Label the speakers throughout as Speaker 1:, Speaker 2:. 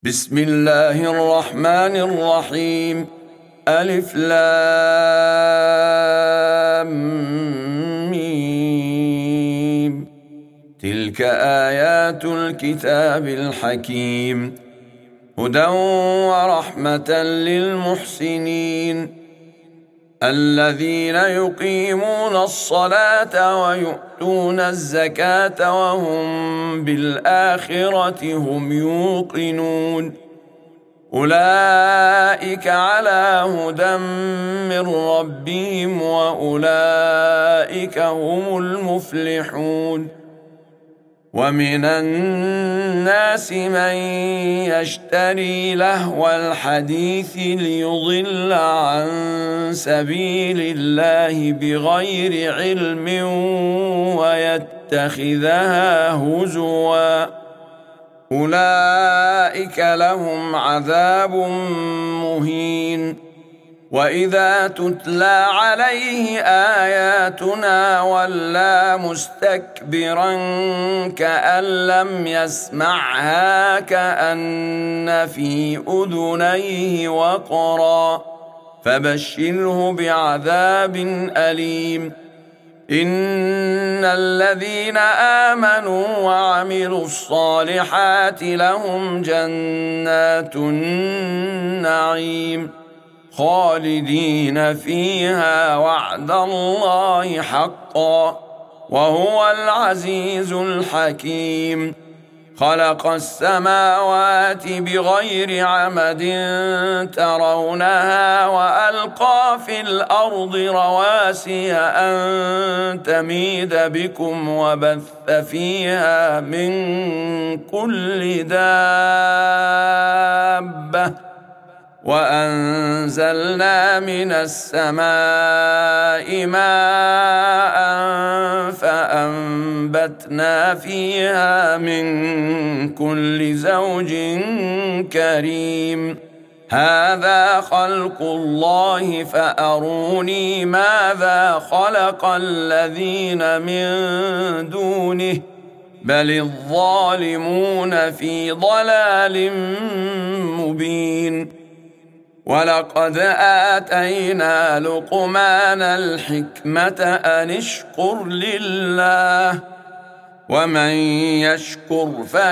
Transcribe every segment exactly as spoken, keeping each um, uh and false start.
Speaker 1: بسم الله الرحمن الرحيم. ألف لام ميم. تلك آيات الكتاب الحكيم، هدى ورحمة للمحسنين الذين يقيمون الصلاة ويؤتون الزكاة وهم بالآخرة هم يوقنون. أولئك على هدى من ربهم وأولئك هم المفلحون. ومن الناس من يشتري لهو الحديث ليضل عن سبيل الله بغير علم ويتخذها هزوا، أولئك لهم عذاب مهين. وإذا تتلى عليه آياتنا ولى مستكبرا كأن لم يسمعها كأن في أذنيه وقرا، فبشره بعذاب أليم. إن الذين آمنوا وعملوا الصالحات لهم جنات النعيم خالدين فيها وعد الله حقا، وهو العزيز الحكيم. خلق السماوات بغير عمد ترونها وألقى في الأرض رواسي أن تميد بكم وبث فيها من كل دابة، وأنزلنا من السماء ماء فأنبتنا فيها من كل زوج كريم. هذا خلق الله فأروني ماذا خلق الذين من دونه، بل الظالمون في ضلال مبين. ولقد آتينا لقمان الحكمة أن اشكر لله، ومن يشكر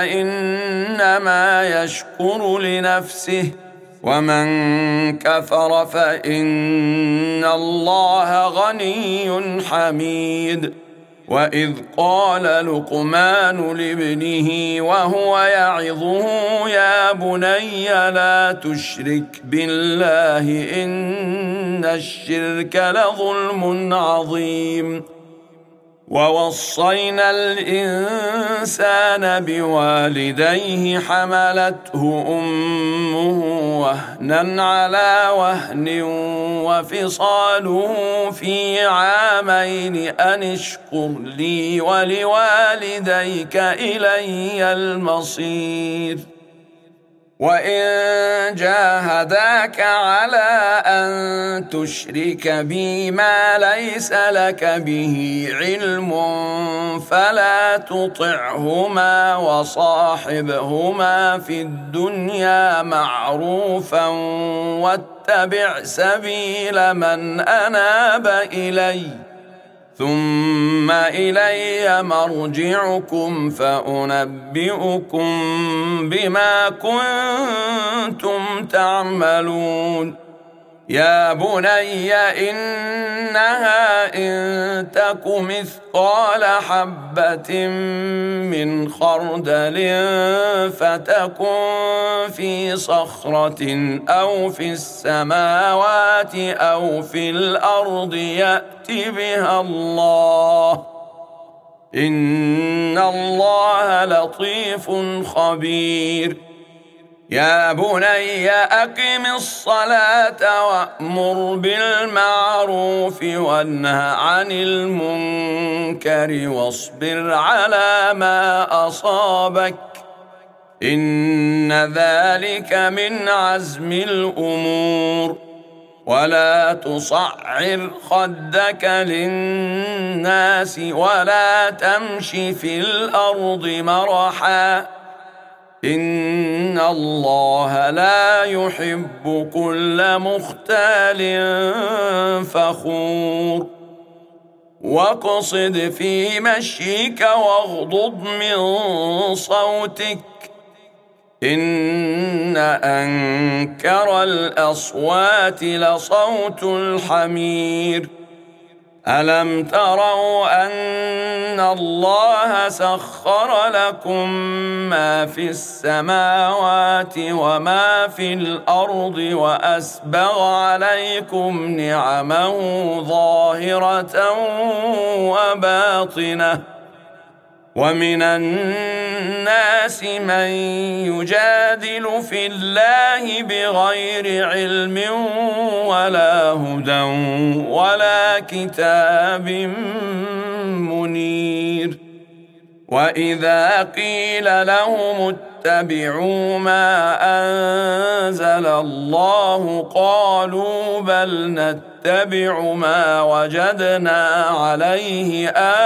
Speaker 1: فإنما يشكر لنفسه، ومن كفر فإن الله غني حميد. وإذ قال لقمان لابنه وهو يعظه يا بني لا تشرك بالله إن الشرك لظلم عظيم. ووصينا الإنسان بوالديه حملته أمه وهنا على وهن وفصاله في عامين أن اشكر لي ولوالديك إلي المصير. وإن جاهداك على أن تشرك بي ما ليس لك به علم فلا تطعهما وصاحبهما في الدنيا معروفا واتبع سبيل من أناب إلي، ثم إلي مرجعكم فأنبئكم بما كنتم تعملون. يا بني إنها إن تك مثقال حبة من خردل فتكن في صخرة أو في السماوات أو في الأرض يأت بها الله، إن الله لطيف خبير. يا بني أقم الصلاة وأمر بالمعروف وانه عن المنكر واصبر على ما أصابك، إن ذلك من عزم الأمور. ولا تصعر خدك للناس ولا تمش في الأرض مرحا إن الله لا يحب كل مختال فخور واقصد في مشيك واغضض من صوتك إن أنكر الأصوات لصوت الحمير ألم تروا أن الله سخر لكم ما في السماوات وما في الأرض وأسبغ عليكم نعمه ظاهرة وباطنة ومن الناس من يجادل في الله بغير علم ولا هدى ولا كتاب منير وإذا قيل لهم اتبعوا ما أنزل الله قالوا بل نتبع ما وجدنا عليه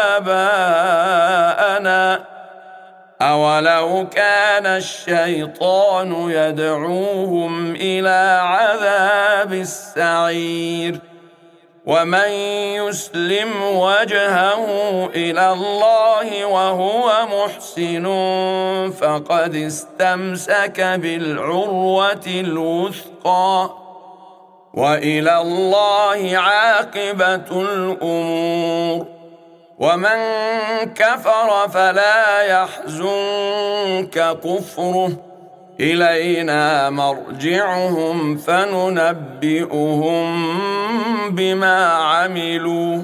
Speaker 1: آباءنا أولو كان الشيطان يدعوهم إلى عذاب السعير ومن يسلم وجهه إلى الله وهو محسن فقد استمسك بالعروة الوثقى وإلى الله عاقبة الأمور ومن كفر فلا يحزنك كفره إلينا مرجعهم فننبئهم بما عملوا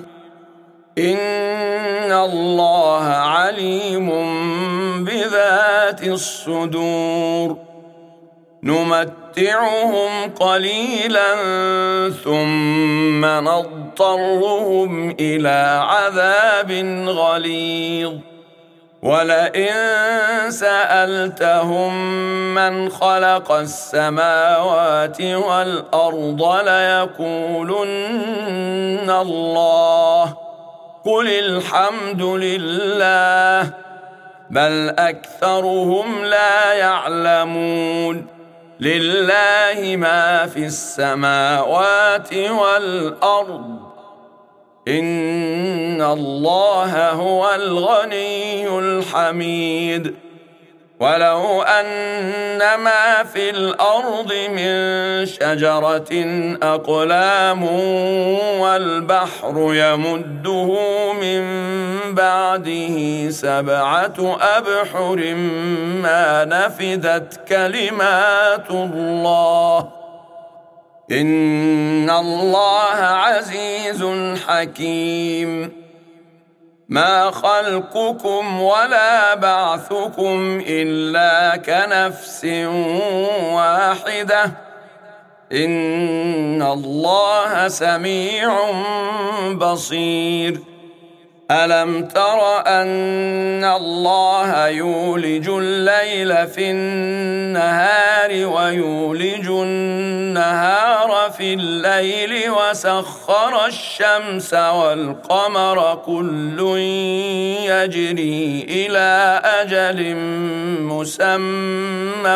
Speaker 1: إن الله عليم بذات الصدور نمتعهم قليلا ثم نضطرهم إلى عذاب غليظ ولئن سألتهم من خلق السماوات والأرض ليقولن الله قل الحمد لله بل أكثرهم لا يعلمون لله ما في السماوات والأرض إن الله هو الغني الحميد ولو أن ما في الأرض من شجرة أقلام والبحر يمده من بعده سبعة أبحر ما نفدت كلمات الله إن الله عزيز حكيم ما خلقكم ولا بعثكم إلا كنفس واحدة إن الله سميع بصير ألم تر أن الله يولج الليل في النهار ويولج النهار في الليل وسخر الشمس والقمر كل يجري إلى أجل مسمى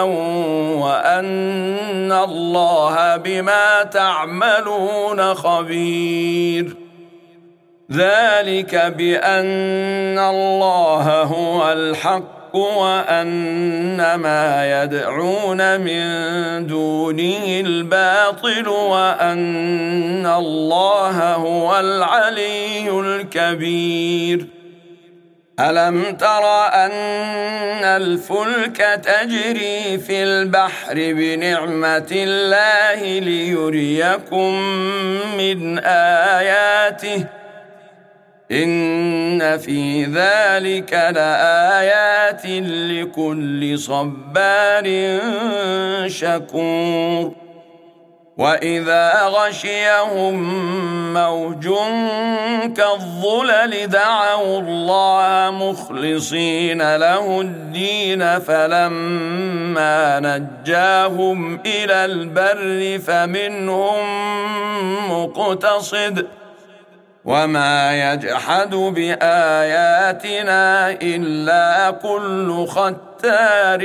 Speaker 1: وأن الله بما تعملون خبير ذلك بأن الله هو الحق وأن ما يدعون من دونه الباطل وأن الله هو العلي الكبير ألم تر أن الفلك تجري في البحر بنعمة الله ليريكم من آياته إن في ذلك لآيات لكل صبار شكور وإذا غشيهم موج كالظلل دعوا الله مخلصين له الدين فلما نجاهم إلى البر فمنهم مقتصد وما يجحد بآياتنا إلا كل ختار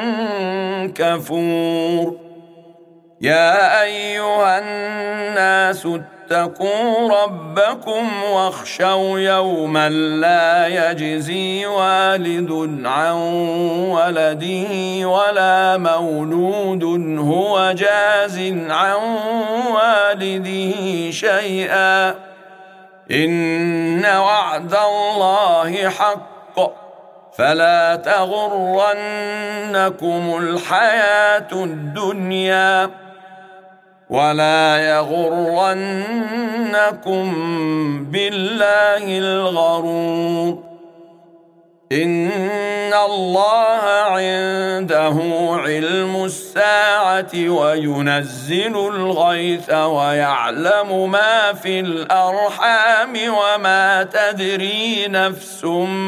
Speaker 1: كفور يا أيها الناس اتقوا ربكم واخشوا يوما لا يجزي والد عن ولده ولا مولود هو جاز عن والده شيئا إن وعد الله حق فلا تغرنكم الحياة الدنيا ولا يغرنكم بالله الغرور إن الله عنده علم الساعة وينزل الغيث ويعلم ما في الأرحام وما تدري نفس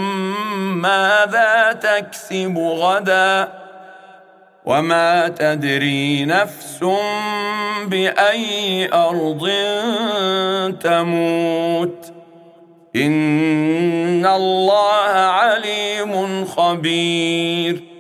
Speaker 1: ماذا تكسب غدا وما تدري نفس بأي أرض تموت إن الله عليم خبير